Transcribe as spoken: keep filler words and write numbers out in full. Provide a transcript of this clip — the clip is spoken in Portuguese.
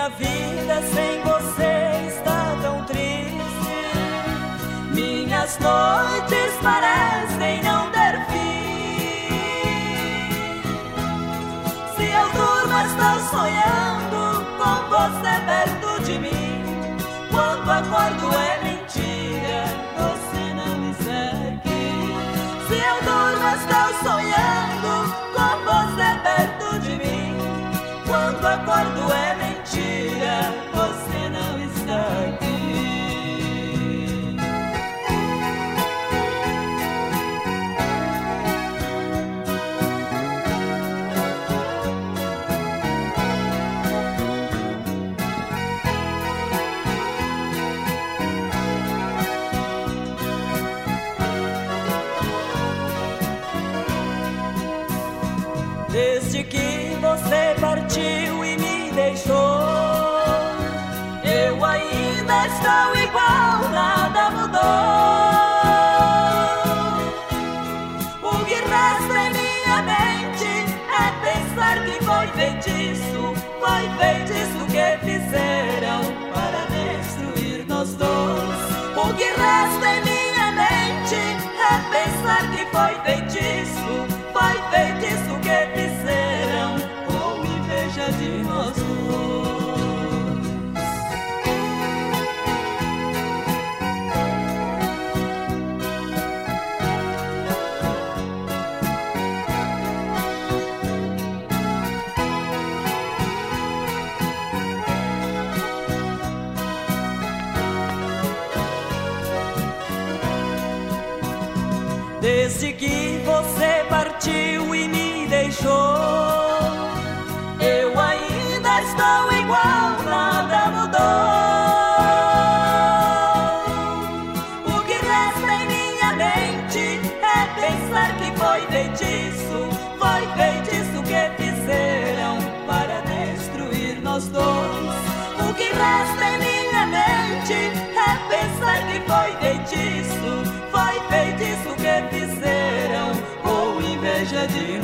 Minha vida sem você está tão triste. Minhas noites parecem não ter fim. Se eu durmo, estou sonhando com você perto de mim. Quando acordo é mentira, você não está aqui. Se eu durmo, estou sonhando com você perto de mim. Quando acordo é mentira, você não está aqui. Desde que você partiu e me deixou, eu ainda estou igual, nada mudou. O que resta em minha mente é pensar que foi feitiço, foi feitiço que fizeram para destruir nós dois. O que resta em minha mente é pensar que foi feitiço, foi feitiço que fizeram com inveja de nós dois. Desde que você partiu e me deixou, eu ainda estou igual, nada mudou. O que resta em minha mente é pensar que foi feitiço, foi feitiço que fizeram para destruir nós dois. O que resta em minha mente é pensar que foi feitiço, foi feitiço que fizeram com inveja de